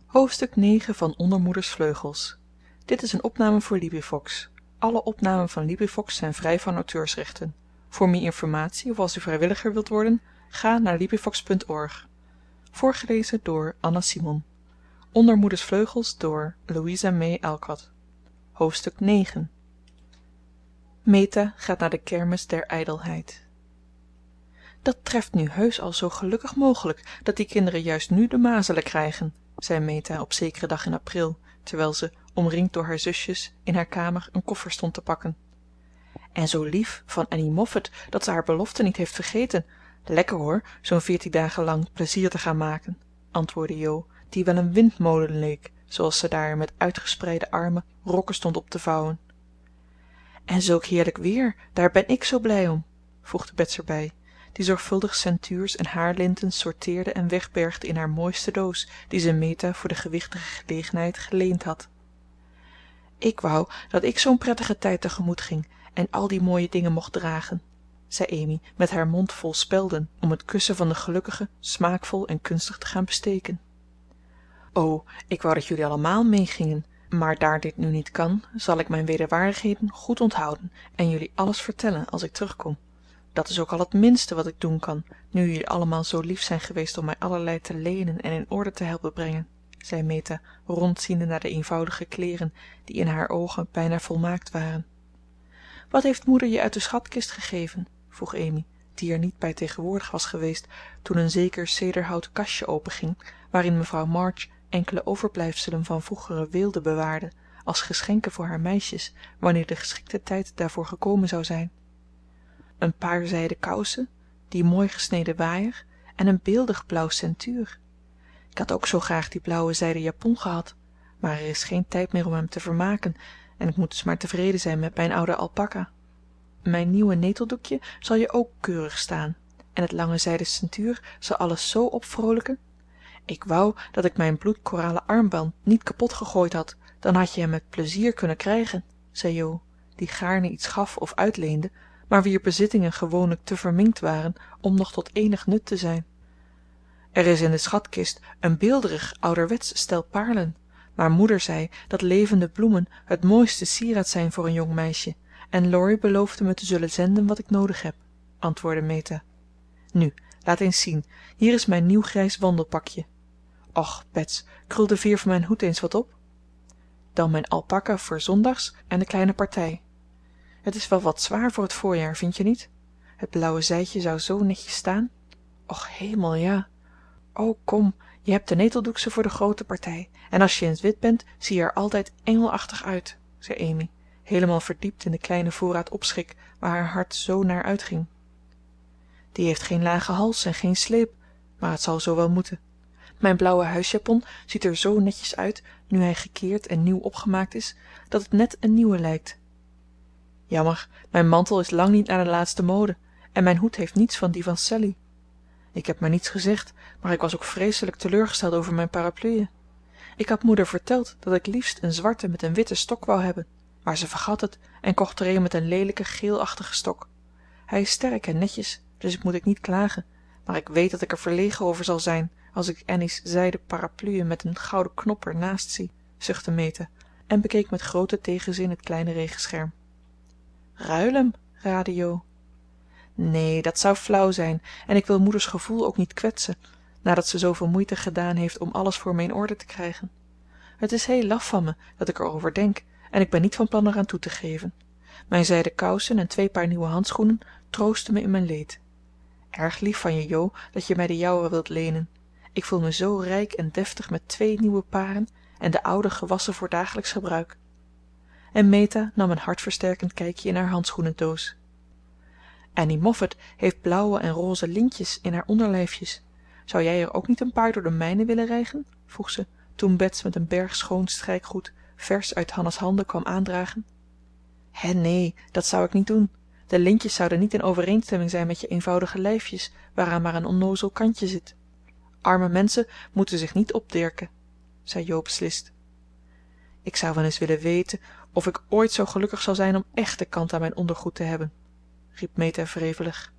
Hoofdstuk 9 van Ondermoeders Vleugels. Dit is een opname voor LibriVox. Alle opnamen van LibriVox zijn vrij van auteursrechten. Voor meer informatie of als u vrijwilliger wilt worden, ga naar LibriVox.org. Voorgelezen door Anna Simon. Ondermoeders Vleugels door Louisa May Alcott. Hoofdstuk 9. Meta gaat naar de kermis der ijdelheid. Dat treft nu heus al zoo gelukkig mogelijk dat die kinderen juist nu de mazelen krijgen, zei Meta op zekeren dag in april, terwijl ze, omringd door haar zusjes, in haar kamer een koffer stond te pakken. En zo lief van Annie Moffat dat ze haar belofte niet heeft vergeten. Lekker hoor, zo'n 14 dagen lang plezier te gaan maken, antwoordde Jo, die wel een windmolen leek, zoals ze daar met uitgespreide armen rokken stond op te vouwen. En zulk heerlijk weer, daar ben ik zo blij om, voegde Bets erbij, die zorgvuldig ceintuurs en haarlinten sorteerde en wegbergde in haar mooiste doos, die ze Meta voor de gewichtige gelegenheid geleend had. Ik wou dat ik zo'n prettige tijd tegemoet ging en al die mooie dingen mocht dragen, zei Amy met haar mond vol spelden om het kussen van de gelukkige smaakvol en kunstig te gaan besteken. O, ik wou dat jullie allemaal meegingen, maar daar dit nu niet kan, zal ik mijn wederwaardigheden goed onthouden en jullie alles vertellen als ik terugkom. Dat is ook al het minste wat ik doen kan, nu jullie allemaal zo lief zijn geweest om mij allerlei te lenen en in orde te helpen brengen, zei Meta, rondziende naar de eenvoudige kleren, die in haar ogen bijna volmaakt waren. Wat heeft moeder je uit de schatkist gegeven? Vroeg Amy, die er niet bij tegenwoordig was geweest toen een zeker cederhouten kastje openging, waarin mevrouw March enkele overblijfselen van vroegere weelde bewaarde, als geschenken voor haar meisjes, wanneer de geschikte tijd daarvoor gekomen zou zijn. Een paar zijden kousen, die mooi gesneden waaier en een beeldig blauw ceintuur. Ik had ook zo graag die blauwe zijden japon gehad, maar er is geen tijd meer om hem te vermaken en ik moet dus maar tevreden zijn met mijn oude alpaca. Mijn nieuwe neteldoekje zal je ook keurig staan en het lange zijden ceintuur zal alles zo opvrolijken. Ik wou dat ik mijn bloedkoralen armband niet kapot gegooid had, dan had je hem met plezier kunnen krijgen, zei Jo, die gaarne iets gaf of uitleende, maar wier bezittingen gewoonlijk te verminkt waren om nog tot enig nut te zijn. Er is in de schatkist een beelderig ouderwets stel paarlen, maar moeder zei dat levende bloemen het mooiste sieraad zijn voor een jong meisje en Laurie beloofde me te zullen zenden wat ik nodig heb, antwoordde Meta. Nu, laat eens zien, hier is mijn nieuw grijs wandelpakje. Och, Bets, krul de veer van mijn hoed eens wat op. Dan mijn alpaca voor zondags en de kleine partij. Het is wel wat zwaar voor het voorjaar, vind je niet? Het blauwe zijdje zou zo netjes staan. Och, hemel, ja. O, kom, je hebt de neteldoekse voor de grote partij. En als je in het wit bent, zie je er altijd engelachtig uit, zei Amy, helemaal verdiept in de kleine voorraad opschik waar haar hart zo naar uitging. Die heeft geen lage hals en geen sleep, maar het zal zo wel moeten. Mijn blauwe huisjapon ziet er zo netjes uit, nu hij gekeerd en nieuw opgemaakt is, dat het net een nieuwe lijkt. Jammer, mijn mantel is lang niet naar de laatste mode en mijn hoed heeft niets van die van Sallie. Ik heb maar niets gezegd, maar ik was ook vreselijk teleurgesteld over mijn parapluie. Ik had moeder verteld dat ik liefst een zwarte met een witte stok wou hebben, maar ze vergat het en kocht er een met een lelijke geelachtige stok. Hij is sterk en netjes, dus ik moet niet klagen, maar ik weet dat ik er verlegen over zal zijn als ik Annie's zijden parapluie met een gouden knop er naast zie, zuchtte Meta en bekeek met grote tegenzin het kleine regenscherm. Ruil hem, raadde Jo. Nee, dat zou flauw zijn en ik wil moeders gevoel ook niet kwetsen, nadat ze zoveel moeite gedaan heeft om alles voor me in orde te krijgen. Het is heel laf van me dat ik erover denk en ik ben niet van plan eraan toe te geven. Mijn zijden kousen en 2 paar nieuwe handschoenen troosten me in mijn leed. Erg lief van je, Jo, dat je mij de jouwe wilt lenen. Ik voel me zo rijk en deftig met 2 nieuwe paren en de oude gewassen voor dagelijks gebruik. En Meta nam een hartversterkend kijkje in haar handschoenendoos. Annie Moffat heeft blauwe en roze lintjes in haar onderlijfjes. Zou jij er ook niet een paar door de mijne willen rijgen? Vroeg ze, toen Bets met een berg schoon strijkgoed vers uit Hanna's handen kwam aandragen. Hè, nee, dat zou ik niet doen. De lintjes zouden niet in overeenstemming zijn met je eenvoudige lijfjes, waaraan maar een onnoozel kantje zit. Arme mensen moeten zich niet opdirken, zei Jo beslist. Ik zou wel eens willen weten of ik ooit zo gelukkig zal zijn om echte kant aan mijn ondergoed te hebben, riep Meta wrevelig.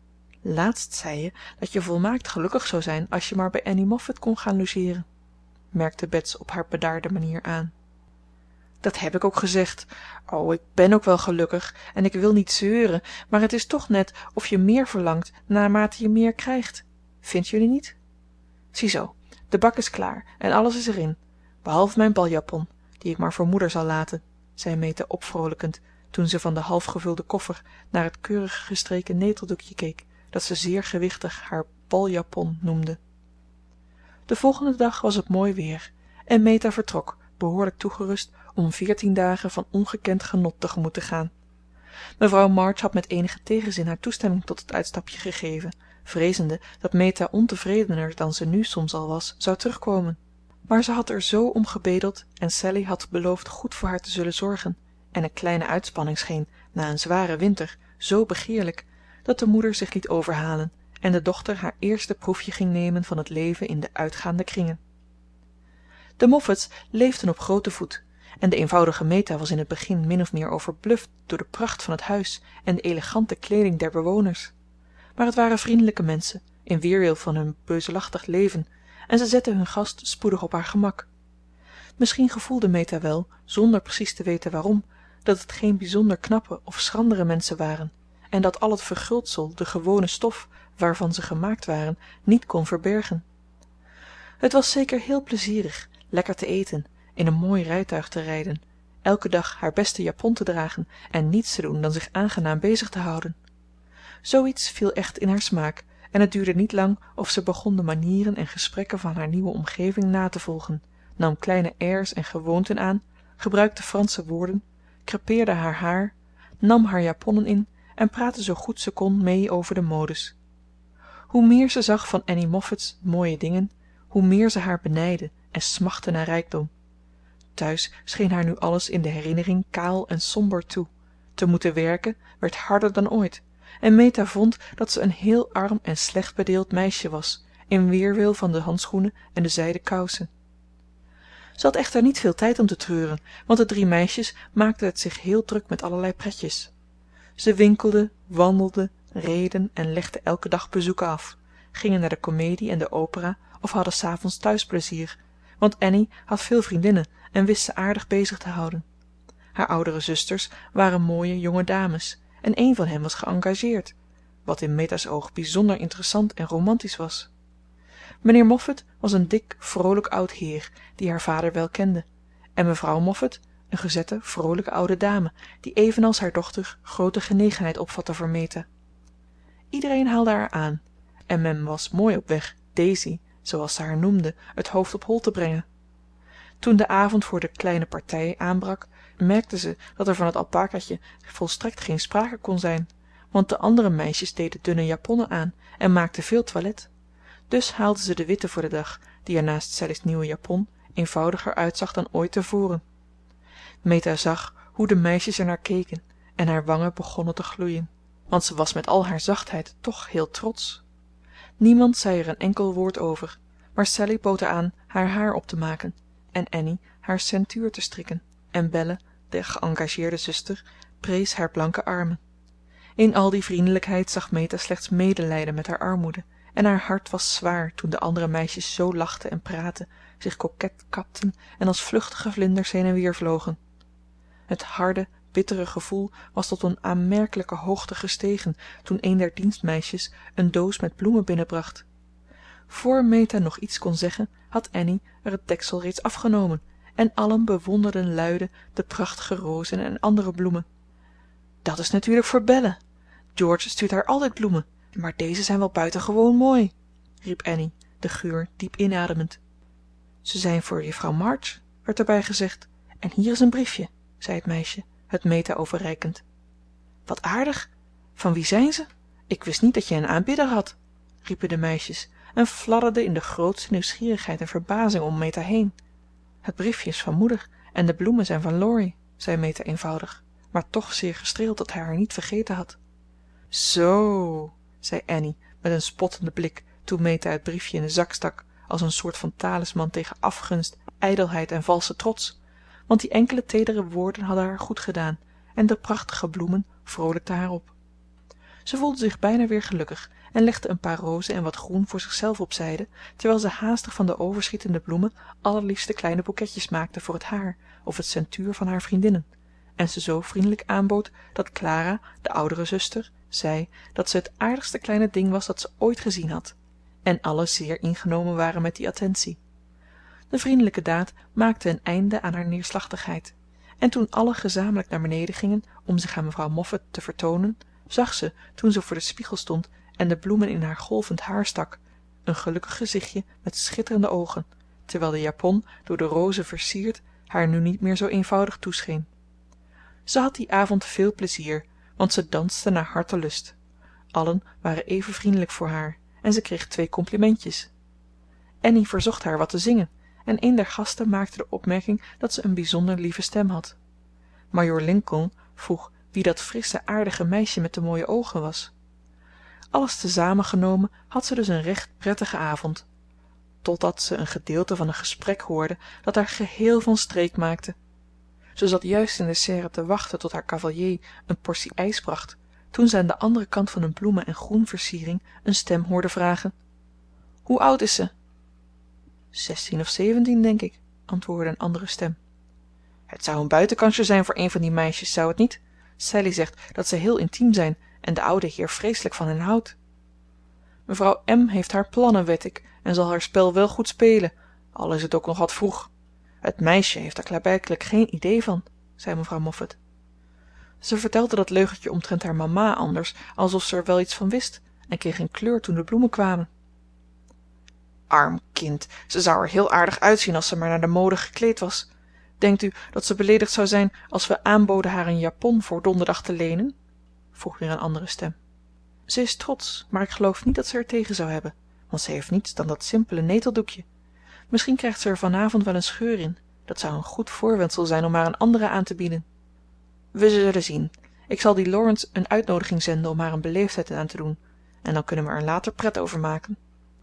Laatst zei je dat je volmaakt gelukkig zou zijn als je maar bij Annie Moffat kon gaan logeeren. merkte bets op haar bedaarde manier aan. Dat heb ik ook gezegd. O, ik ben ook wel gelukkig en ik wil niet zeuren, maar het is toch net of je meer verlangt naarmate je meer krijgt. Vindt jullie niet? Ziezoo, de bak is klaar en alles is erin, behalve mijn baljapon, die ik maar voor moeder zal laten, zei meta opvroolijkend toen ze van de half gevulde koffer naar het keurig gestreken neteldoekje keek dat ze zeer gewichtig haar baljapon noemde. De volgende dag was het mooi weer en meta vertrok behoorlijk toegerust om 14 dagen van ongekend genot tegemoet te gaan. Mevrouw March had met enige tegenzin haar toestemming tot het uitstapje gegeven, vrezende dat meta ontevredener dan ze nu soms al was zou terugkomen. Maar ze had er zo om gebedeld en Sallie had beloofd goed voor haar te zullen zorgen en een kleine uitspanning scheen na een zware winter zo begeerlijk dat de moeder zich liet overhalen en de dochter haar eerste proefje ging nemen van het leven in de uitgaande kringen. De Moffats leefden op groten voet en de eenvoudige meta was in het begin min of meer overbluft door de pracht van het huis en de elegante kleeding der bewoners. Maar het waren vriendelijke mensen, in weerwil van hun beuzelachtig leven, en ze zetten hun gast spoedig op haar gemak. Misschien gevoelde meta wel, zonder precies te weten waarom, dat het geen bijzonder knappe of schrandere mensen waren en dat al het verguldsel de gewone stof waarvan ze gemaakt waren niet kon verbergen. Het was zeker heel plezierig lekker te eten, in een mooi rijtuig te rijden, elke dag haar beste japon te dragen en niets te doen dan zich aangenaam bezig te houden. Zoiets viel echt in haar smaak en het duurde niet lang of ze begon de manieren en gesprekken van haar nieuwe omgeving na te volgen, nam kleine airs en gewoonten aan, gebruikte Franse woorden, crêpeerde haar haar, nam haar japonnen in en praatte zo goed ze kon mee over de modes. Hoe meer ze zag van Annie Moffat's mooie dingen, hoe meer ze haar benijdde en smachtte naar rijkdom. Thuis scheen haar nu alles in de herinnering kaal en somber toe. Te moeten werken werd harder dan ooit en Meta vond dat ze een heel arm en slecht bedeeld meisje was, in weerwil van de handschoenen en de zijden kousen. Ze had echter niet veel tijd om te treuren, want de 3 meisjes maakten het zich heel druk met allerlei pretjes. Ze winkelden, wandelden, reden en legden elke dag bezoeken af, gingen naar de komedie en de opera of hadden 's avonds thuis plezier, want Annie had veel vriendinnen en wist ze aardig bezig te houden. Haar oudere zusters waren mooie jonge dames en een van hen was geëngageerd, wat in Meta's oog bijzonder interessant en romantisch was. Mijnheer Moffat was een dik, vrolijk oud heer die haar vader wel kende, en mevrouw Moffat een gezette, vrolijke oude dame die evenals haar dochter grote genegenheid opvatte voor Meta. Iedereen haalde haar aan en men was mooi op weg Daisy, zoals ze haar noemde, het hoofd op hol te brengen. Toen de avond voor de kleine partij aanbrak, merkte ze dat er van het alpakaatje volstrekt geen sprake kon zijn, want de andere meisjes deden dunne japonnen aan en maakten veel toilet. Dus haalde ze de witte voor de dag, die er naast Sallie's nieuwe japon eenvoudiger uitzag dan ooit tevoren. Meta zag hoe de meisjes er naar keken en haar wangen begonnen te gloeien, want ze was met al haar zachtheid toch heel trotsch. Niemand zei er een enkel woord over, maar Sallie bood haar aan haar haar op te maken en Annie haar ceintuur te strikken en Belle, de geëngageerde zuster, prees haar blanke armen. In al die vriendelijkheid zag Meta slechts medelijden met haar armoede en haar hart was zwaar toen de andere meisjes zo lachten en praatten, zich coquet kapten en als vluchtige vlinders heen en weer vlogen. Het harde, bittere gevoel was tot een aanmerkelijke hoogte gestegen toen een der dienstmeisjes een doos met bloemen binnenbracht. Voor Meta nog iets kon zeggen, had Annie er het deksel reeds afgenomen en allen bewonderden luide de prachtige rozen en andere bloemen. Dat is natuurlijk voor Belle. George stuurt haar altijd bloemen, maar deze zijn wel buitengewoon mooi, riep Annie, de geur diep inademend. Ze zijn voor juffrouw March, werd erbij gezegd, en hier is een briefje, zei het meisje, het Meta overreikend. Wat aardig. Van wie zijn ze? Ik wist niet dat je een aanbidder had, riepen de meisjes en fladderden in de grootste nieuwsgierigheid en verbazing om Meta heen. Het briefje is van moeder en de bloemen zijn van Laurie, zei Meta eenvoudig, maar toch zeer gestreeld dat hij haar niet vergeten had. Zoo, zei Annie met een spottende blik toen Meta het briefje in de zak stak als een soort van talisman tegen afgunst, ijdelheid en valse trots, want die enkele teedere woorden hadden haar goed gedaan en de prachtige bloemen vrolijkten haar op. Ze voelde zich bijna weer gelukkig en legde een paar rozen en wat groen voor zichzelf op zijde, terwijl ze haastig van de overschietende bloemen allerliefste kleine bouquetjes maakte voor het haar of het ceintuur van haar vriendinnen, en ze zoo vriendelijk aanbood dat Clara, de oudere zuster, zei dat ze het aardigste kleine ding was dat ze ooit gezien had, en allen zeer ingenomen waren met die attentie. De vriendelijke daad maakte een einde aan haar neerslachtigheid, en toen allen gezamenlijk naar beneden gingen om zich aan mevrouw Moffat te vertoonen, zag ze, toen ze voor den spiegel stond en de bloemen in haar golvend haar stak, een gelukkig gezichtje met schitterende oogen, terwijl de japon, door de rozen versierd, haar nu niet meer zoo eenvoudig toescheen. Ze had dien avond veel plezier, want ze danste naar hartelust. Allen waren even vriendelijk voor haar en ze kreeg 2 complimentjes. Annie verzocht haar wat te zingen en een der gasten maakte de opmerking dat ze een bijzonder lieve stem had. Majoor Lincoln vroeg wie dat frissche aardige meisje met de mooie oogen was. Alles te zamen genomen had ze dus een recht prettige avond, totdat ze een gedeelte van een gesprek hoorde dat haar geheel van streek maakte. Ze zat juist in de serre te wachten tot haar cavalier een portie ijs bracht, toen ze aan den anderen kant van een bloemen en groenversiering een stem hoorde vragen: hoe oud is ze? 16 of 17, denk ik, antwoordde een andere stem. Het zou een buitenkansje zijn voor een van die meisjes, zou het niet? Sallie zegt dat ze heel intiem zijn en de oude heer vreeselijk van hen houdt. Mevrouw M. heeft haar plannen, wed ik, en zal haar spel wel goed spelen, al is het ook nog wat vroeg. Het meisje heeft er klaarblijkelijk geen idee van, zei mevrouw Moffat. Ze vertelde dat leugentje omtrent haar mama anders alsof ze er wel iets van wist en kreeg een kleur toen de bloemen kwamen. Arm kind, ze zou er heel aardig uitzien als ze maar naar de mode gekleed was. Denkt u dat ze beleedigd zou zijn als we aanboden haar een japon voor donderdag te lenen? Vroeg weer een andere stem. Ze is trotsch, maar ik geloof niet dat ze er tegen zou hebben, want ze heeft niets dan dat simpele neteldoekje. Misschien krijgt ze er vanavond wel een scheur in. Dat zou een goed voorwendsel zijn om haar een andere aan te bieden. We zullen zien. Ik zal die Laurence een uitnoodiging zenden om haar een beleefdheid aan te doen, en dan kunnen we er later pret over maken.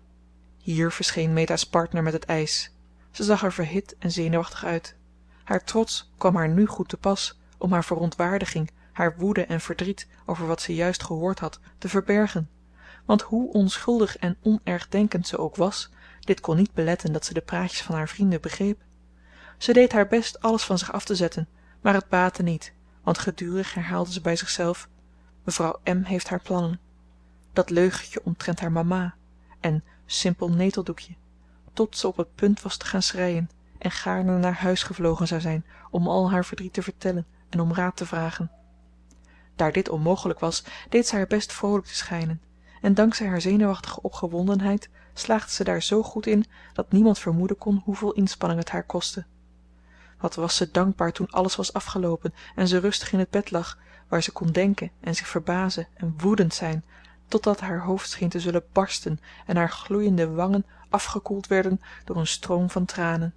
Hier verscheen Meta's partner met het ijs. Ze zag er verhit en zenuwachtig uit. Haar trots kwam haar nu goed te pas om haar verontwaardiging, haar woede en verdriet over wat ze juist gehoord had, te verbergen. Want hoe onschuldig en onergdenkend ze ook was, dit kon niet beletten dat ze de praatjes van haar vrienden begreep. Ze deed haar best alles van zich af te zetten, maar het baatte niet, want gedurig herhaalde ze bij zichzelf: mevrouw M. heeft haar plannen. Dat leugentje omtrent haar mama en simpel neteldoekje, tot ze op het punt was te gaan schreien en gaarne naar huis gevlogen zou zijn om al haar verdriet te vertellen en om raad te vragen. Daar dit onmogelijk was, deed ze haar best vroolijk te schijnen, en dankzij haar zenuwachtige opgewondenheid slaagde ze daar zo goed in dat niemand vermoeden kon hoeveel inspanning het haar kostte. Wat was ze dankbaar toen alles was afgeloopen en ze rustig in het bed lag, waar ze kon denken en zich verbazen en woedend zijn, totdat haar hoofd scheen te zullen barsten en haar gloeiende wangen afgekoeld werden door een stroom van tranen.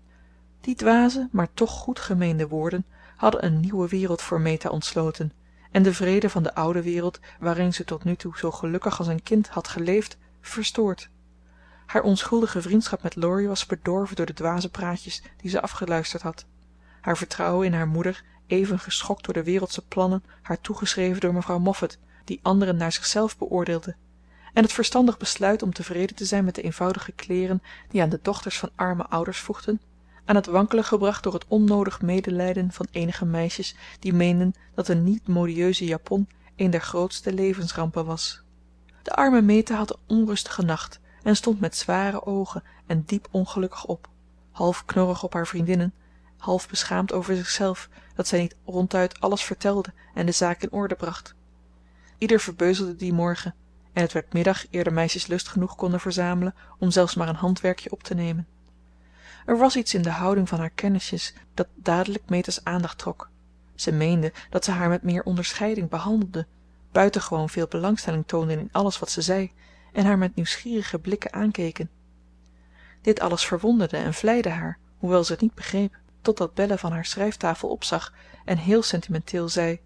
Die dwaze, maar toch goed gemeende woorden hadden een nieuwe wereld voor Meta ontsloten en de vrede van de oude wereld waarin ze tot nu toe zo gelukkig als een kind had geleefd, verstoord. Haar onschuldige vriendschap met Laurie was bedorven door de dwaze praatjes die ze afgeluisterd had. Haar vertrouwen in haar moeder, even geschokt door de wereldsche plannen haar toegeschreven door mevrouw Moffat, die anderen naar zichzelf beoordeelde, en het verstandig besluit om tevreden te zijn met de eenvoudige kleren die aan de dochters van arme ouders voegden, aan het wankelen gebracht door het onnoodig medelijden van eenige meisjes die meenden dat een niet modieuze japon een der grootste levensrampen was. De arme Meta had een onrustige nacht en stond met zware ogen en diep ongelukkig op, half knorrig op haar vriendinnen, half beschaamd over zichzelf dat zij niet ronduit alles vertelde en de zaak in orde bracht. Ieder verbeuzelde dien morgen en het werd middag eer de meisjes lust genoeg konden verzamelen om zelfs maar een handwerkje op te nemen. Er was iets in de houding van haar kennisjes dat dadelijk Meta's aandacht trok. Ze meende dat ze haar met meer onderscheiding behandelde, buitengewoon veel belangstelling toonden in alles wat ze zei en haar met nieuwsgierige blikken aankeken. Dit alles verwonderde en vleide haar, hoewel ze het niet begreep, totdat Belle van haar schrijftafel opzag en heel sentimenteel zei: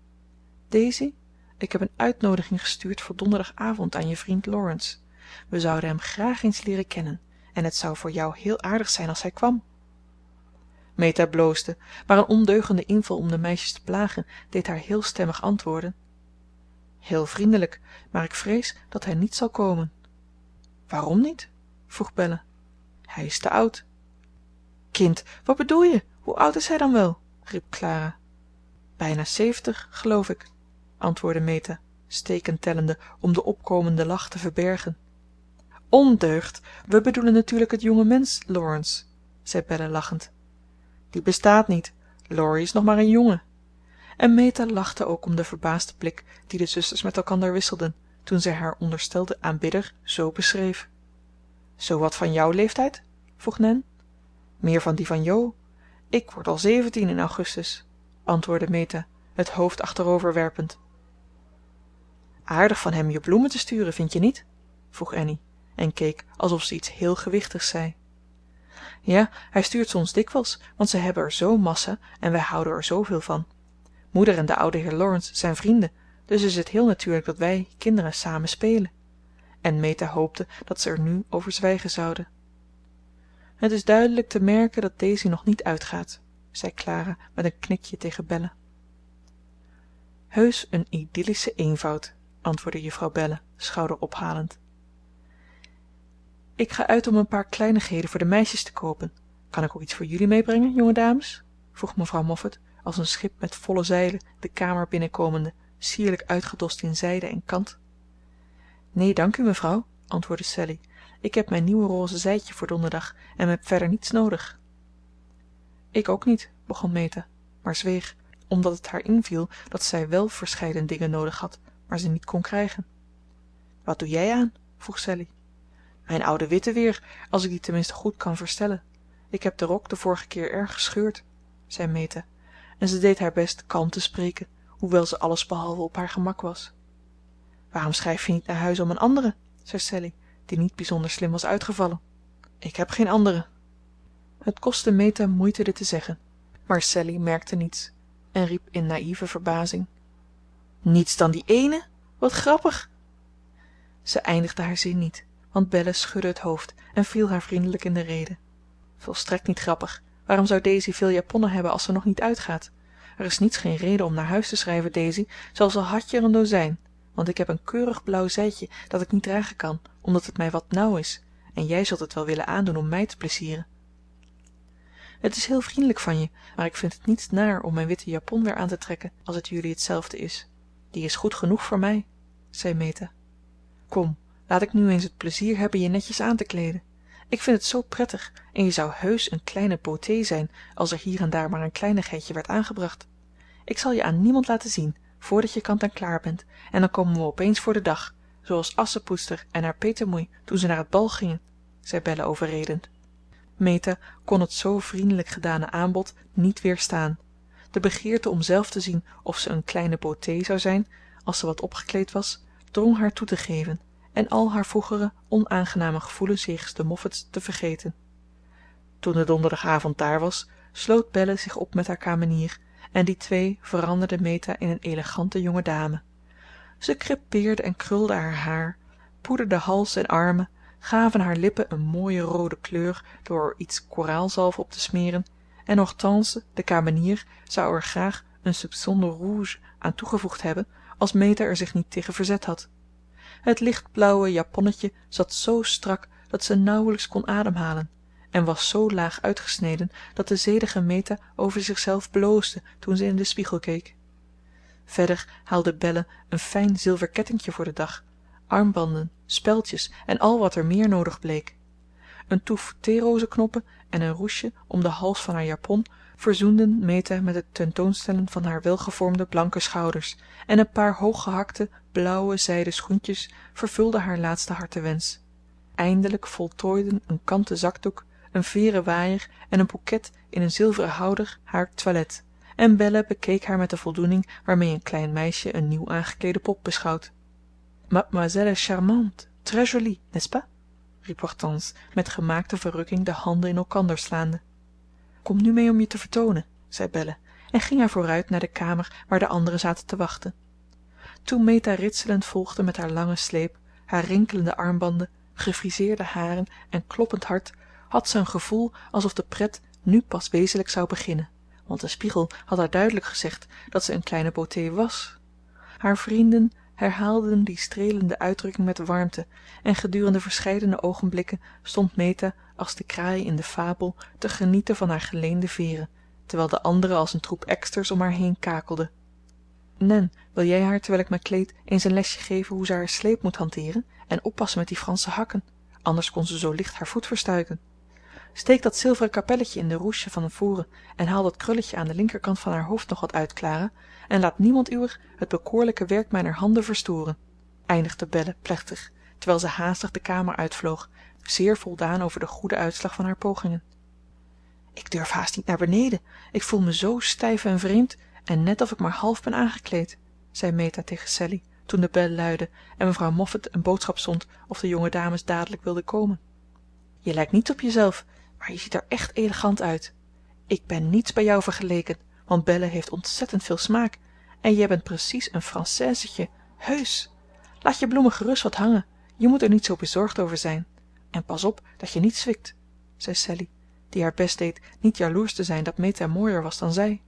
Daisy, ik heb een uitnoodiging gestuurd voor donderdagavond aan je vriend Laurence. We zouden hem graag eens leren kennen en het zou voor jou heel aardig zijn als hij kwam. Meta bloosde, maar een ondeugende inval om de meisjes te plagen deed haar heel stemmig antwoorden: heel vriendelijk, maar ik vrees dat hij niet zal komen. Waarom niet? vroeg belle. Hij is te oud. Kind, wat bedoel je? Hoe oud is hij dan wel? riep Clara. Bijna 70, geloof ik, antwoordde meta, steken tellende om de opkomende lach te verbergen. Ondeugd, we bedoelen natuurlijk het jonge mensch, Laurence, zei belle lachend. Die bestaat niet. Laurie is nog maar een jongen. En meta lachte ook om de verbaasde blik die de zusters met elkander wisselden toen zij haar onderstelden aanbidder zo beschreef. Zoowat van jouw leeftijd? vroeg Nan. Meer van die van Jo. Ik word al 17 in augustus, antwoordde meta, het hoofd achterover werpend. Aardig van hem je bloemen te sturen, vind je niet? vroeg Annie en keek alsof ze iets heel gewichtigs zei. Ja, hij stuurt ze ons dikwijls, want ze hebben er zo'n massa en wij houden er zoveel van. Moeder en de oude heer Laurence zijn vrienden, dus is het heel natuurlijk dat wij kinderen samen spelen. En meta hoopte dat ze er nu over zwijgen zouden. Het is duidelijk te merken dat Daisy nog niet uitgaat, zei Clara met een knikje tegen belle. Heus een idyllische eenvoud, antwoordde juffrouw belle, schouderophalend. Ik ga uit om een paar kleinigheden voor de meisjes te koopen. Kan ik ook iets voor jullie meebrengen, jonge dames? vroeg mevrouw Moffat, als een schip met volle zeilen de kamer binnenkomende, sierlijk uitgedost in zijde en kant. Nee, dank u, mevrouw, antwoordde Sallie. Ik heb mijn nieuwe roze zijdje voor donderdag en heb verder niets nodig. Ik ook niet, begon meta, maar zweeg, omdat het haar inviel dat zij wel verscheiden dingen nodig had, maar ze niet kon krijgen. Wat doe jij aan? vroeg Sallie. Mijn oude witte weer, als ik die tenminste goed kan verstellen. Ik heb de rok de vorige keer erg gescheurd, zei meta, en ze deed haar best kalm te spreken, hoewel ze allesbehalve op haar gemak was. Waarom schrijf je niet naar huis om een andere? zei Sallie, die niet bijzonder slim was uitgevallen. Ik heb geen andere. Het kostte meta moeite dit te zeggen, maar Sallie merkte niets en riep in naïeve verbazing: niets dan die ene? Wat grappig! Ze eindigde haar zin niet, want belle schudde het hoofd en viel haar vriendelijk in de rede. Volstrekt niet grappig. Waarom zou Daisy veel japonnen hebben als ze nog niet uitgaat? Er is niets geen reden om naar huis te schrijven, Daisy, zelfs al had je er een dozijn, want ik heb een keurig blauw zijdje dat ik niet dragen kan, omdat het mij wat nauw is, en jij zult het wel willen aandoen om mij te plezieren. Het is heel vriendelijk van je, maar ik vind het niets naar om mijn witte japon weer aan te trekken als het jullie hetzelfde is. Die is goed genoeg voor mij, zei meta. Kom, laat ik nu eens het plezier hebben je netjes aan te kleden. Ik vind het zo prettig en je zou heus een kleine beauté zijn als er hier en daar maar een kleinigheidje werd aangebracht. Ik zal je aan niemand laten zien voordat je kant en klaar bent en dan komen we opeens voor de dag, zoals Assepoester en haar petemoei toen ze naar het bal gingen, zei belle overredend. Meta kon het zo vriendelijk gedane aanbod niet weerstaan. De begeerte om zelf te zien of ze een kleine beauté zou zijn als ze wat opgekleed was, drong haar toe te geven en al haar vroegere onaangename gevoelens jegens de Moffats te vergeten. Toen de donderdagavond daar was, sloot belle zich op met haar kamenier en die twee veranderden meta in een elegante jonge dame. Ze crêpeerde en krulde haar haar, poederde hals en armen, gaven haar lippen een mooie rode kleur door er iets koraalzalf op te smeren, en Hortense, de kamenier, zou er graag een soupçon de rouge aan toegevoegd hebben als meta er zich niet tegen verzet had. Het lichtblauwe japonnetje zat zo strak dat ze nauwelijks kon ademhalen en was zo laag uitgesneden dat de zedige meta over zichzelf bloosde toen ze in den spiegel keek. Verder haalde belle een fijn zilver kettinkje voor den dag, armbanden, speldjes en al wat er meer noodig bleek. Een toef theerozenknoppen en een roesje om den hals van haar japon verzoenden meta met het tentoonstellen van haar welgevormde blanke schouders, en een paar hooggehakte blauwe zijden schoentjes vervulden haar laatste hartewensch. Eindelijk voltooiden een kanten zakdoek, een veeren waaier en een bouquet in een zilveren houder haar toilet, en belle bekeek haar met de voldoening waarmee een klein meisje een nieuw aangeklede pop beschouwt. Mademoiselle est charmante, très jolie, n'est-ce pas? riep Hortense met gemaakte verrukking de handen in elkander slaande. Kom nu mee om je te vertoonen, zei belle en ging haar vooruit naar de kamer waar de anderen zaten te wachten. Toen meta ritselend volgde met haar lange sleep, haar rinkelende armbanden, gefriseerde haren en kloppend hart, had ze een gevoel alsof de pret nu pas wezenlijk zou beginnen, want de spiegel had haar duidelijk gezegd dat ze een kleine beauté was. Haar vrienden, herhaalden die streelende uitdrukking met warmte en gedurende verscheidene oogenblikken stond meta als de kraai in de fabel te genieten van haar geleende veeren, terwijl de anderen als een troep eksters om haar heen kakelden. Nan, wil jij haar terwijl ik me kleed eens een lesje geven hoe ze haar sleep moet hanteeren en oppassen met die Franse hakken, anders kon ze zoo licht haar voet verstuiken. Steek dat zilveren kapelletje in de ruche van voren en haal dat krulletje aan de linkerkant van haar hoofd nog wat uit, Clara, en laat niemand uwer het bekoorlijke werk mijner handen verstoren, eindigde Belle plechtig, terwijl ze haastig de kamer uitvloog, zeer voldaan over den goeden uitslag van haar pogingen. Ik durf haast niet naar beneden. Ik voel me zoo stijf en vreemd en net of ik maar half ben aangekleed, zei Meta tegen Sallie, toen de bel luidde en mevrouw Moffat een boodschap zond of de jonge dames dadelijk wilden komen. Je lijkt niet op jezelf, maar je ziet er echt elegant uit. Ik ben niets bij jou vergeleken, want Belle heeft ontzettend veel smaak en jij bent precies een Françaisetje, heus. Laat je bloemen gerust wat hangen. Je moet er niet zo bezorgd over zijn. En pas op dat je niet zwikt, zei Sallie, die haar best deed niet jaloers te zijn dat Meta mooier was dan zij.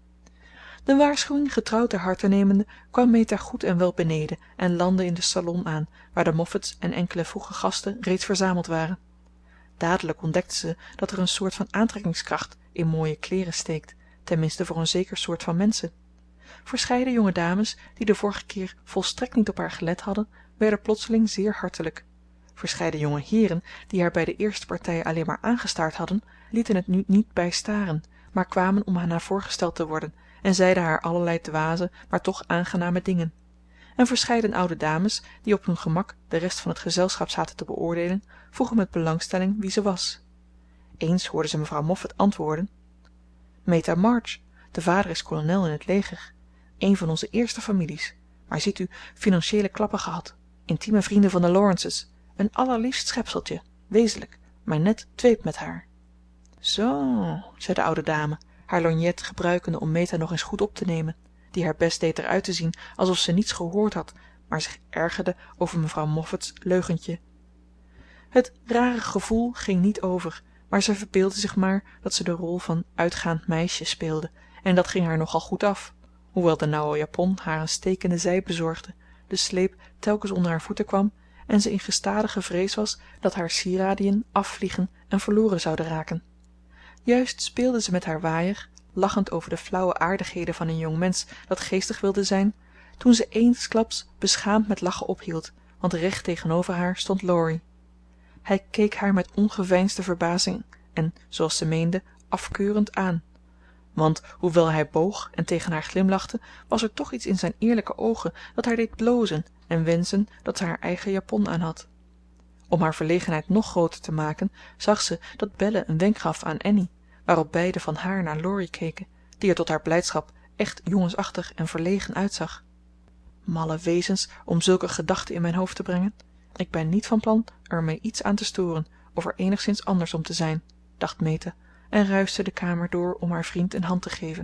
De waarschuwing getrouw ter harte nemende kwam Meta goed en wel beneden en landde in den salon aan, waar de Moffats en enkele vroege gasten reeds verzameld waren. Dadelijk ontdekte ze dat er een soort van aantrekkingskracht in mooie kleren steekt, tenminste voor een zeker soort van mensen. Verscheiden jonge dames, die de vorige keer volstrekt niet op haar gelet hadden, werden plotseling zeer hartelijk. Verscheiden jonge heren, die haar bij de eerste partij alleen maar aangestaard hadden, lieten het nu niet bij staren, maar kwamen om aan haar voorgesteld te worden en zeiden haar allerlei dwaze, maar toch aangename dingen. En verscheiden oude dames, die op hun gemak de rest van het gezelschap zaten te beoordeelen, vroegen met belangstelling wie ze was. Eens hoorden ze mevrouw Moffat antwoorden: Meta March, de vader is kolonel in het leger. Een van onze eerste families, maar ziet u, financieele klappen gehad. Intieme vrienden van de Lawrences. Een allerliefst schepseltje, wezenlijk, maar net dweept met haar. Zoo, zei de oude dame, haar lorgnet gebruikende om Meta nog eens goed op te nemen, die haar best deed eruit te zien alsof ze niets gehoord had, maar zich ergerde over mevrouw Moffat's leugentje. Het rare gevoel ging niet over, maar ze verbeeldde zich maar dat ze de rol van uitgaand meisje speelde, en dat ging haar nogal goed af, hoewel de nauwe japon haar een stekende zij bezorgde, de sleep telkens onder haar voeten kwam en ze in gestadige vrees was dat haar sieradiën afvliegen en verloren zouden raken. Juist speelde ze met haar waaier, lachend over de flauwe aardigheden van een jong mensch dat geestig wilde zijn, toen ze eensklaps beschaamd met lachen ophield, want recht tegenover haar stond Laurie. Hij keek haar met ongeveinsde verbazing en, zoals ze meende, afkeurend aan. Want hoewel hij boog en tegen haar glimlachte, was er toch iets in zijn eerlijke oogen dat haar deed blozen en wensen dat ze haar eigen japon aan had. Om haar verlegenheid nog groter te maken, zag ze dat Belle een wenk gaf aan Annie, waarop beiden van haar naar Laurie keken, die er tot haar blijdschap echt jongensachtig en verlegen uitzag. Malle wezens om zulke gedachten in mijn hoofd te brengen. Ik ben niet van plan er mee iets aan te storen of er enigszins anders om te zijn, dacht Meta en ruischte de kamer door om haar vriend een hand te geven.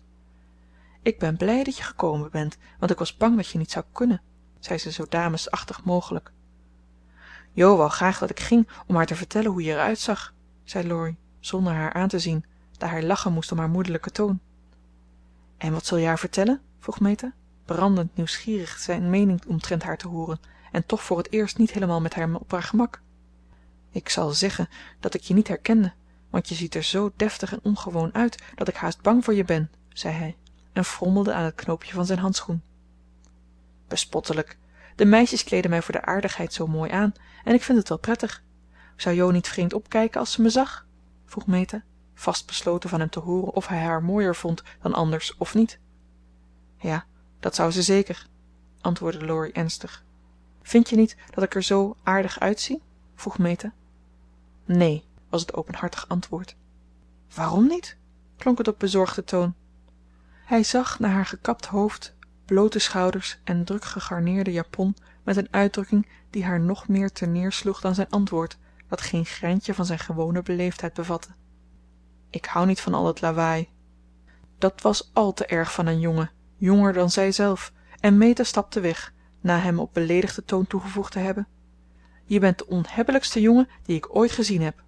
Ik ben blij dat je gekomen bent, want ik was bang dat je niet zou kunnen, zei ze zo damesachtig mogelijk. Jo wou graag dat ik ging om haar te vertellen hoe je eruit zag, zei Laurie, zonder haar aan te zien, daar hij lachen moest om haar moederlijke toon. En wat zul je haar vertellen? vroeg Meta, brandend nieuwsgierig zijn mening omtrent haar te horen en toch voor het eerst niet helemaal met haar op haar gemak. Ik zal zeggen dat ik je niet herkende, want je ziet er zo deftig en ongewoon uit dat ik haast bang voor je ben, zei hij en frommelde aan het knoopje van zijn handschoen. Bespottelijk. De meisjes kleden mij voor de aardigheid zo mooi aan en ik vind het wel prettig. Zou Jo niet vreemd opkijken als ze me zag? vroeg Meta, vastbesloten van hem te horen of hij haar mooier vond dan anders of niet. Ja, dat zou ze zeker, antwoordde Laurie ernstig. Vind je niet dat ik er zo aardig uitzie? vroeg Meta. Nee, was het openhartig antwoord. Waarom niet? klonk het op bezorgde toon. Hij zag naar haar gekapt hoofd, blote schouders en druk gegarneerde japon met een uitdrukking die haar nog meer terneersloeg dan zijn antwoord, dat geen greintje van zijn gewone beleefdheid bevatte. Ik hou niet van al dat lawaai. Dat was al te erg van een jongen, jonger dan zij zelf, en Meta stapte weg, na hem op beleedigde toon toegevoegd te hebben: Je bent de onhebbelijkste jongen die ik ooit gezien heb.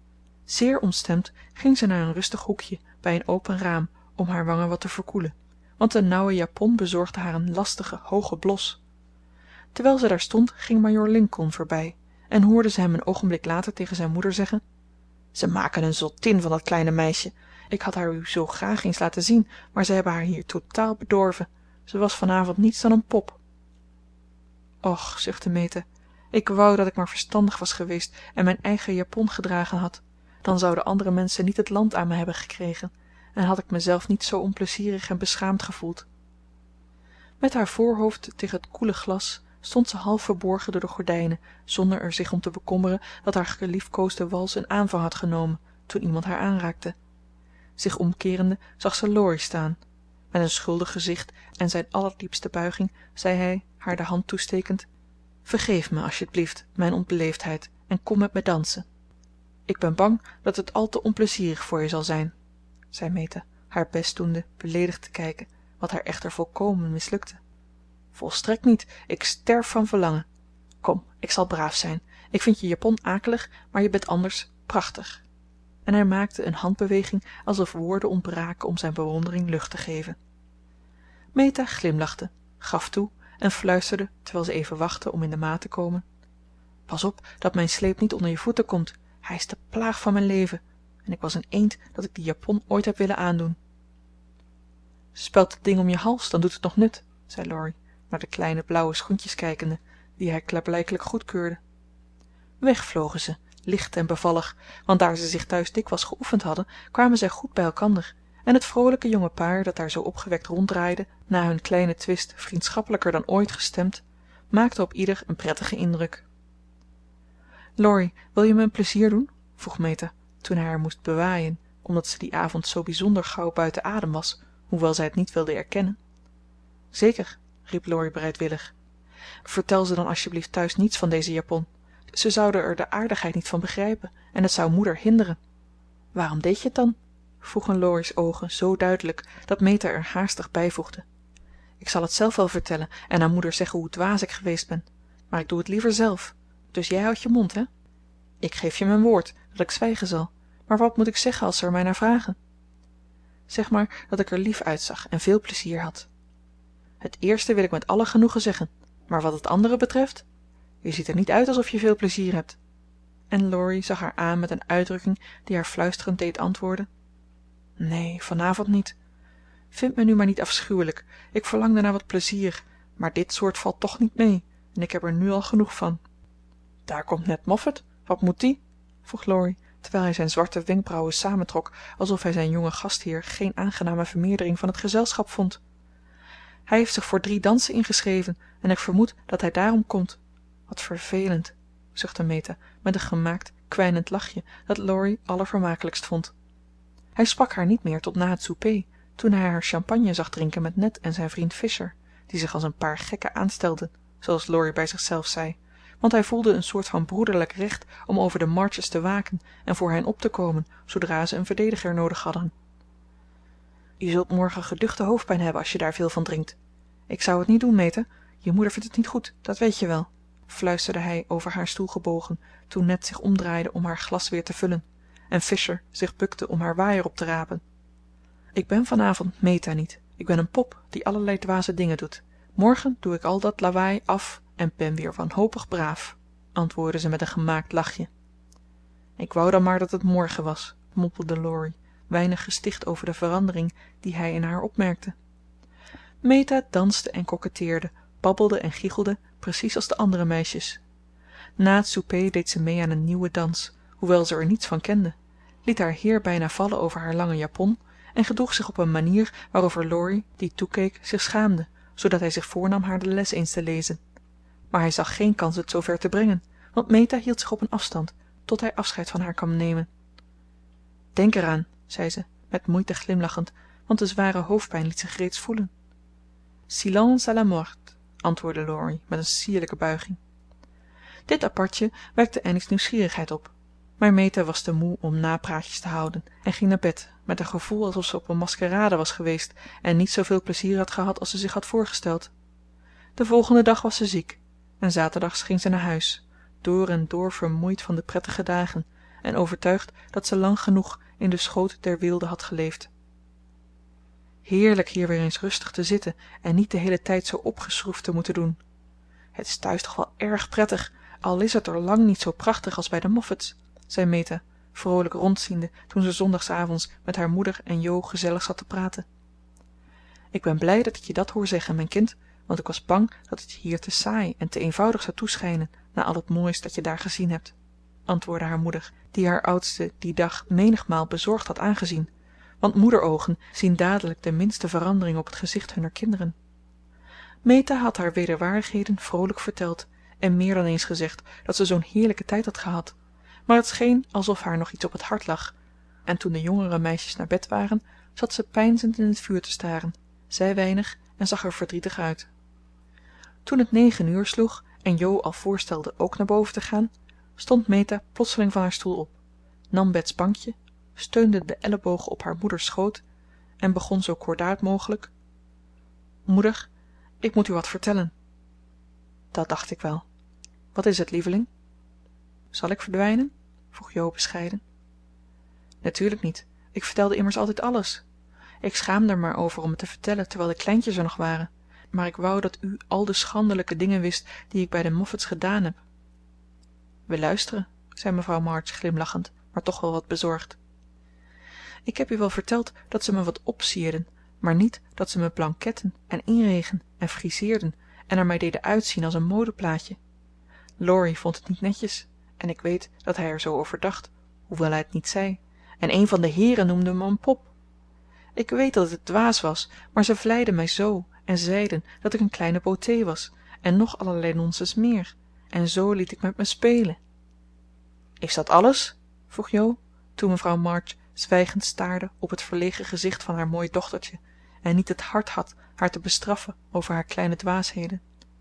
Zeer ontstemd ging ze naar een rustig hoekje bij een open raam om haar wangen wat te verkoelen, want de nauwe japon bezorgde haar een lastige hooge blos. Terwijl ze daar stond ging majoor Lincoln voorbij en hoorde ze hem een oogenblik later tegen zijn moeder zeggen: ze maken een zottin van dat kleine meisje. Ik had haar u zoo graag eens laten zien, maar ze hebben haar hier totaal bedorven. Ze was vanavond niets dan een pop. Och, zuchtte meta, ik wou dat ik maar verstandig was geweest en mijn eigen japon gedragen had. Dan zouden andere mensen niet het land aan me hebben gekregen en had ik mezelf niet zoo onplezierig en beschaamd gevoeld. Met haar voorhoofd tegen het koele glas stond ze half verborgen door de gordijnen, zonder er zich om te bekommeren dat haar geliefkoosde wals een aanvang had genomen toen iemand haar aanraakte. Zich omkeerende zag ze Laurie staan. Met een schuldig gezicht en zijn allerdiepste buiging zei hij, haar de hand toestekend: vergeef me alsjeblieft mijn onbeleefdheid en kom met me dansen. Ik ben bang dat het al te onplezierig voor je zal zijn, zei meta, haar best doende beleedigd te kijken, wat haar echter volkomen mislukte. Volstrekt niet, ik sterf van verlangen. Kom, ik zal braaf zijn. Ik vind je japon akelig, maar je bent anders prachtig. En hij maakte een handbeweging alsof woorden ontbraken om zijn bewondering lucht te geven. Meta glimlachte, gaf toe en fluisterde terwijl ze even wachtte om in de maat te komen: pas op dat mijn sleep niet onder je voeten komt. Hij is de plaag van mijn leven en ik was een eend dat ik die japon ooit heb willen aandoen. Speld het ding om je hals, dan doet het nog nut, zei Laurie, naar de kleine blauwe schoentjes kijkende, die hij klaarblijkelijk goedkeurde. Weg vlogen ze, licht en bevallig, want daar ze zich thuis dikwijls geoefend hadden, kwamen zij goed bij elkander, en het vrolijke jonge paar dat daar zo opgewekt ronddraaide, na hun kleine twist vriendschappelijker dan ooit gestemd, maakte op ieder een prettige indruk. Laurie, wil je me een plezier doen? vroeg meta, toen hij haar moest bewaaien, omdat ze die avond zo bijzonder gauw buiten adem was, hoewel zij het niet wilde erkennen. Zeker, riep Laurie bereidwillig. Vertel ze dan alsjeblieft thuis niets van deze japon. Ze zouden er de aardigheid niet van begrijpen en het zou moeder hinderen. Waarom deed je het dan? vroegen Laurie's ogen zo duidelijk dat meta er haastig bijvoegde. Ik zal het zelf wel vertellen en aan moeder zeggen hoe dwaas ik geweest ben, maar ik doe het liever zelf. Dus jij houdt je mond, hè? Ik geef je mijn woord dat ik zwijgen zal, maar wat moet ik zeggen als ze er mij naar vragen? Zeg maar dat ik er lief uitzag en veel plezier had. Het eerste wil ik met alle genoegen zeggen, maar wat het andere betreft, je ziet er niet uit alsof je veel plezier hebt. En Laurie zag haar aan met een uitdrukking die haar fluisterend deed antwoorden: nee, vanavond niet. Vind me nu maar niet afschuwelijk. Ik verlangde naar wat plezier, maar dit soort valt toch niet mee en ik heb er nu al genoeg van. Daar komt Ned Moffat. Wat moet die? vroeg Laurie, terwijl hij zijn zwarte wenkbrauwen samentrok alsof hij zijn jonge gastheer geen aangename vermeerdering van het gezelschap vond. Hij heeft zich voor 3 dansen ingeschreven en ik vermoed dat hij daarom komt. Wat vervelend, zuchtte meta met een gemaakt, kwijnend lachje dat Laurie allervermakelijkst vond. Hij sprak haar niet meer tot na het souper, toen hij haar champagne zag drinken met Ned en zijn vriend Fisher, die zich als een paar gekken aanstelden, zoals Laurie bij zichzelf zei, want hij voelde een soort van broederlijk recht om over de Marches te waken en voor hen op te komen zodra ze een verdediger nodig hadden. Je zult morgen geduchte hoofdpijn hebben als je daar veel van drinkt. Ik zou het niet doen, meta. Je moeder vindt het niet goed, dat weet je wel, fluisterde hij over haar stoel gebogen toen Ned zich omdraaide om haar glas weer te vullen en Fisher zich bukte om haar waaier op te rapen. Ik ben vanavond meta niet. Ik ben een pop die allerlei dwaze dingen doet. Morgen doe ik al dat lawaai af en ben weer wanhopig braaf, antwoordde ze met een gemaakt lachje. Ik wou dan maar dat het morgen was, mompelde Laurie, weinig gesticht over de verandering die hij in haar opmerkte. Meta danste en koketteerde, babbelde en giechelde, precies als de andere meisjes. Na het souper deed ze mee aan een nieuwe dans, hoewel ze er niets van kende, liet haar heer bijna vallen over haar lange japon en gedroeg zich op een manier waarover Laurie, die toekeek, zich schaamde, zodat hij zich voornam haar de les eens te lezen. Maar hij zag geen kans het zover te brengen, want Meta hield zich op een afstand, tot hij afscheid van haar kwam nemen. Denk eraan, zei ze, met moeite glimlachend, want de zware hoofdpijn liet zich reeds voelen. Silence à la mort, antwoordde Laurie met een sierlijke buiging. Dit apartje wekte Annie's nieuwsgierigheid op, maar Meta was te moe om napraatjes te houden en ging naar bed met een gevoel alsof ze op een maskerade was geweest en niet zoveel plezier had gehad als ze zich had voorgesteld. De volgende dag was ze ziek en zaterdags ging ze naar huis, door en door vermoeid van de prettige dagen en overtuigd dat ze lang genoeg in de schoot der weelde had geleefd. heerlijk hier weer eens rustig te zitten en niet de heele tijd zoo opgeschroefd te moeten doen. Het is thuis toch wel erg prettig, al is het er lang niet zoo prachtig als bij de Moffats, zei Meta, vroolijk rondziende toen ze zondagsavonds met haar moeder en Jo gezellig zat te praten. Ik ben blij dat ik je dat hoor zeggen, mijn kind, want ik was bang dat het je hier te saai en te eenvoudig zou toeschijnen na al het moois dat je daar gezien hebt, antwoordde haar moeder, die haar oudste die dag menigmaal bezorgd had aangezien, want moederoogen zien dadelijk de minste verandering op het gezicht hunner kinderen. Meta had haar wederwaardigheden vroolijk verteld en meer dan eens gezegd dat ze zo'n heerlijke tijd had gehad, maar het scheen alsof haar nog iets op het hart lag, en toen de jongere meisjes naar bed waren, zat ze peinzend in het vuur te staren, zei weinig en zag er verdrietig uit. Toen het 9 uur sloeg en Jo al voorstelde ook naar boven te gaan, stond Meta plotseling van haar stoel op, nam Bets bankje, steunde de ellebogen op haar moeders schoot en begon zo kordaat mogelijk: Moeder, ik moet u wat vertellen. Dat dacht ik wel. Wat is het, lieveling? Zal ik verdwijnen? Vroeg Jo bescheiden. Natuurlijk niet. Ik vertelde immers altijd alles. Ik schaamde er maar over om het te vertellen terwijl de kleintjes er nog waren, maar ik wou dat u al de schandelijke dingen wist die ik bij de Moffats gedaan heb. We luisteren, zei mevrouw March glimlachend, maar toch wel wat bezorgd. Ik heb u wel verteld dat ze me wat opsierden, maar niet dat ze me blanketten en inregen en friseerden en er mij deden uitzien als een modeplaatje. Laurie vond het niet netjes en ik weet dat hij er zo over dacht, hoewel hij het niet zei, en een van de heren noemde me een pop. Ik weet dat het dwaas was, maar ze vleiden mij zo en zeiden dat ik een kleine beauté was en nog allerlei nonsens meer, en zo liet ik met me spelen. Is dat alles? Vroeg Jo, toen mevrouw March zwijgend staarde op het verlegen gezicht van haar mooi dochtertje en niet het hart had haar te bestraffen over haar kleine dwaasheden.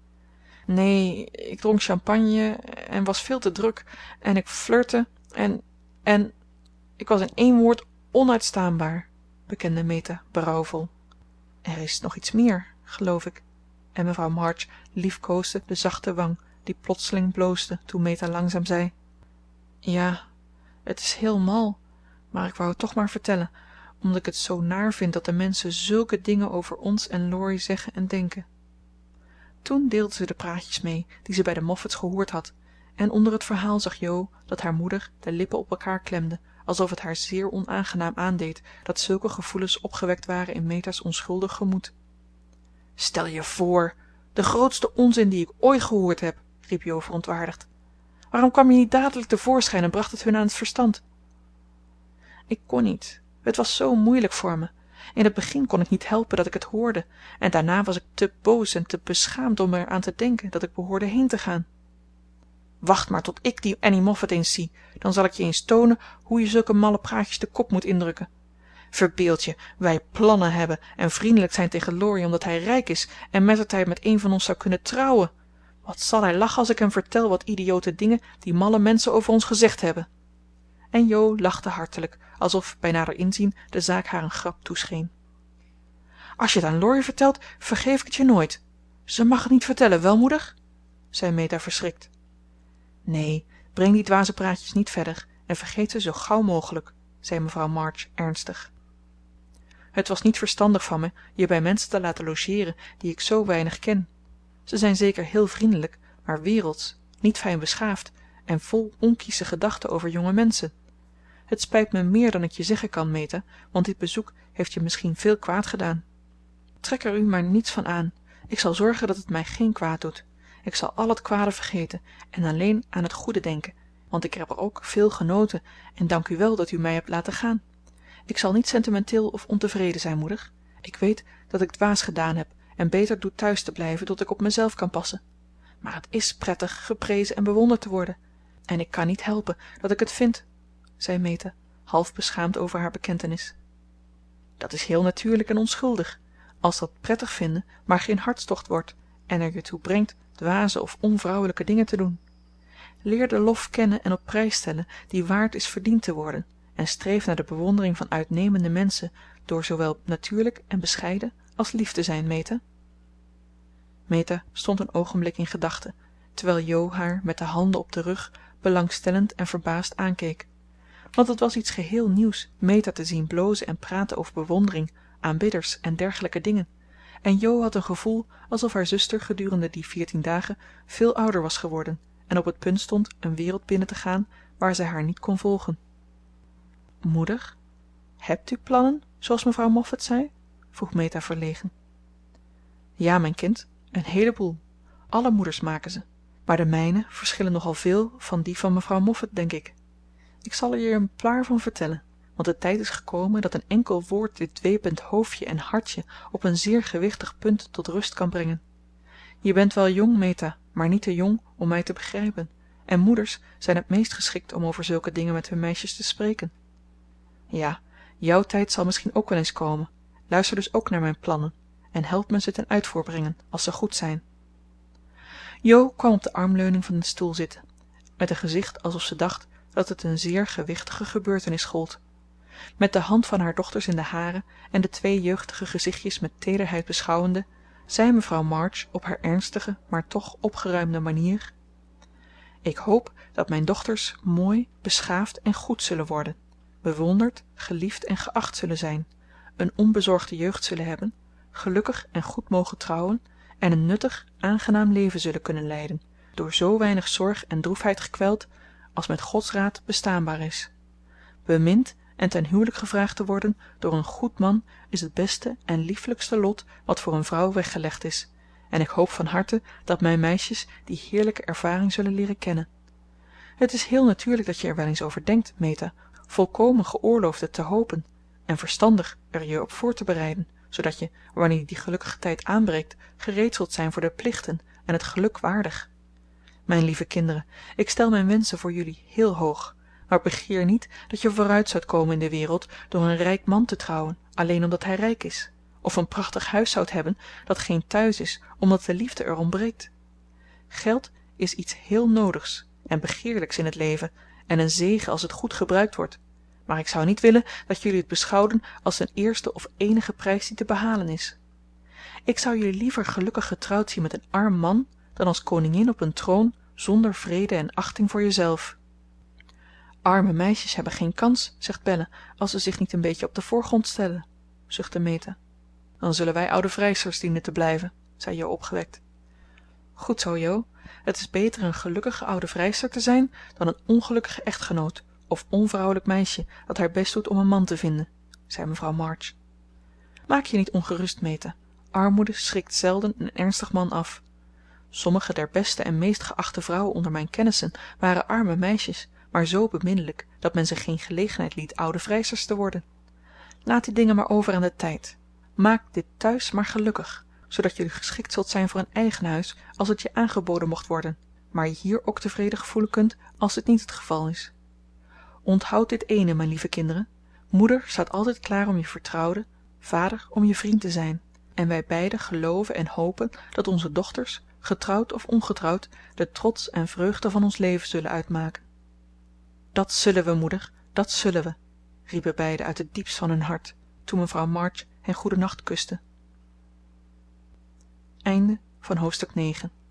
Nee, ik dronk champagne en was veel te druk en ik flirtte en ik was in 1 woord onuitstaanbaar, bekende Meta berouwvol. Er is nog iets meer, geloof ik, en mevrouw March liefkoosde de zachte wang die plotseling bloosde toen Meta langzaam zei: Ja, het is heel mal, maar ik wou het toch maar vertellen, omdat ik het zo naar vind dat de mensen zulke dingen over ons en Laurie zeggen en denken. Toen deelde ze de praatjes mee die ze bij de Moffats gehoord had, en onder het verhaal zag Jo dat haar moeder de lippen op elkaar klemde, alsof het haar zeer onaangenaam aandeed dat zulke gevoelens opgewekt waren in Meta's onschuldig gemoed. Stel je voor, de grootste onzin die ik ooit gehoord heb, riep Jo verontwaardigd. Waarom kwam je niet dadelijk tevoorschijn en bracht het hun aan het verstand? Ik kon niet. Het was zo moeilijk voor me. In het begin kon ik niet helpen dat ik het hoorde, en daarna was ik te boos en te beschaamd om er aan te denken dat ik behoorde heen te gaan. Wacht maar tot ik die Annie Moffat eens zie, dan zal ik je eens tonen hoe je zulke malle praatjes de kop moet indrukken. Verbeeld je, wij plannen hebben en vriendelijk zijn tegen Laurie omdat hij rijk is en mettertijd met een van ons zou kunnen trouwen. Wat zal hij lachen als ik hem vertel wat idiote dingen die malle mensen over ons gezegd hebben. En Jo lachte hartelijk, alsof bij nader inzien de zaak haar een grap toescheen. Als je het aan Laurie vertelt, vergeef ik het je nooit. Ze mag het niet vertellen, wel moeder? zei Meta verschrikt. Nee, breng die dwaze praatjes niet verder en vergeet ze zo gauw mogelijk, zei mevrouw March ernstig. Het was niet verstandig van me je bij mensen te laten logeeren die ik zo weinig ken. Ze zijn zeker heel vriendelijk, maar wereldsch, niet fijn beschaafd en vol onkiesche gedachten over jonge mensen. Het spijt me meer dan ik je zeggen kan, Meta, want dit bezoek heeft je misschien veel kwaad gedaan. Trek er u maar niets van aan. Ik zal zorgen dat het mij geen kwaad doet. Ik zal al het kwade vergeten en alleen aan het goede denken, want ik heb er ook veel genoten en dank u wel dat u mij hebt laten gaan. Ik zal niet sentimenteel of ontevreden zijn, moeder. Ik weet dat ik dwaas gedaan heb en beter doe thuis te blijven tot ik op mezelf kan passen. Maar het is prettig geprezen en bewonderd te worden. En ik kan niet helpen dat ik het vind, zei Meta, half beschaamd over haar bekentenis. Dat is heel natuurlijk en onschuldig, als dat prettig vinden maar geen hartstocht wordt en er je toe brengt dwaze of onvrouwelijke dingen te doen. Leer de lof kennen en op prijs stellen die waard is verdiend te worden en streef naar de bewondering van uitnemende mensen door zowel natuurlijk en bescheiden als lief te zijn, Meta. Meta stond een ogenblik in gedachten, terwijl Jo haar met de handen op de rug belangstellend en verbaasd aankeek. Want het was iets geheel nieuws Meta te zien blozen en praten over bewondering aanbidders en dergelijke dingen en jo had een gevoel alsof haar zuster gedurende die 14 dagen veel ouder was geworden en op het punt stond een wereld binnen te gaan waar zij haar niet kon volgen. Moeder, hebt u plannen, zooals mevrouw moffat zei? Vroeg Meta verlegen. Ja, mijn kind, een heleboel. Alle moeders maken ze, maar de mijne verschillen nogal veel van die van mevrouw moffat, denk ik. Ik zal er je een paar van vertellen, want de tijd is gekomen dat een enkel woord dit dwepend hoofdje en hartje op een zeer gewichtig punt tot rust kan brengen. Je bent wel jong, Meta, maar niet te jong om mij te begrijpen, en moeders zijn het meest geschikt om over zulke dingen met hun meisjes te spreken. Ja, jouw tijd zal misschien ook wel eens komen. Luister dus ook naar mijn plannen en help me ze ten uitvoer brengen als ze goed zijn. Jo kwam op de armleuning van de stoel zitten, met een gezicht alsof ze dacht dat het een zeer gewichtige gebeurtenis gold. Met de hand van haar dochters in de hare en de 2 jeugdige gezichtjes met tederheid beschouwende, zei mevrouw March op haar ernstige, maar toch opgeruimde manier: Ik hoop dat mijn dochters mooi, beschaafd en goed zullen worden, bewonderd, geliefd en geacht zullen zijn, een onbezorgde jeugd zullen hebben, gelukkig en goed mogen trouwen en een nuttig, aangenaam leven zullen kunnen leiden, door zo weinig zorg en droefheid gekweld als met Gods raad bestaanbaar is. Bemind en ten huwelijk gevraagd te worden door een goed man is het beste en liefelijkste lot wat voor een vrouw weggelegd is, en ik hoop van harte dat mijn meisjes die heerlijke ervaring zullen leren kennen. Het is heel natuurlijk dat je er wel eens over denkt, Meta, volkomen geoorloofd het te hopen, en verstandig er je op voor te bereiden, zodat je, wanneer die gelukkige tijd aanbreekt, gereed zult zijn voor de plichten en het geluk waardig. Mijn lieve kinderen, ik stel mijn wensen voor jullie heel hoog, maar begeer niet dat je vooruit zoudt komen in de wereld door een rijk man te trouwen, alleen omdat hij rijk is, of een prachtig huis zoudt hebben dat geen thuis is omdat de liefde er ontbreekt. Geld is iets heel noodigs en begeerlijks in het leven en een zegen als het goed gebruikt wordt, maar ik zou niet willen dat jullie het beschouwden als een eerste of enige prijs die te behalen is. Ik zou jullie liever gelukkig getrouwd zien met een arm man dan als koningin op een troon zonder vrede en achting voor jezelf. Arme meisjes hebben geen kans, zegt Belle, als ze zich niet een beetje op de voorgrond stellen, zuchtte Meta. Dan zullen wij oude vrijsters dienen te blijven, zei Jo opgewekt. Goed zo, Jo. Het is beter een gelukkige oude vrijster te zijn dan een ongelukkige echtgenoot of onvrouwelijk meisje dat haar best doet om een man te vinden, zei mevrouw March. Maak je niet ongerust, Meta. Armoede schrikt zelden een ernstig man af. Sommige der beste en meest geachte vrouwen onder mijn kennissen waren arme meisjes, maar zo beminnelijk dat men ze geen gelegenheid liet oude vrijsters te worden. Laat die dingen maar over aan de tijd. Maak dit thuis maar gelukkig, zodat jullie geschikt zult zijn voor een eigen huis als het je aangeboden mocht worden, maar je hier ook tevreden gevoelen kunt als dit niet het geval is. Onthoud dit ene, mijn lieve kinderen. Moeder staat altijd klaar om je vertrouwde, vader om je vriend te zijn, en wij beiden geloven en hopen dat onze dochters, getrouwd of ongetrouwd, de trots en vreugde van ons leven zullen uitmaken. Dat zullen we, moeder, dat zullen we, riepen beiden uit het diepst van hun hart, toen mevrouw March hen goedenacht kuste. Einde van hoofdstuk 9.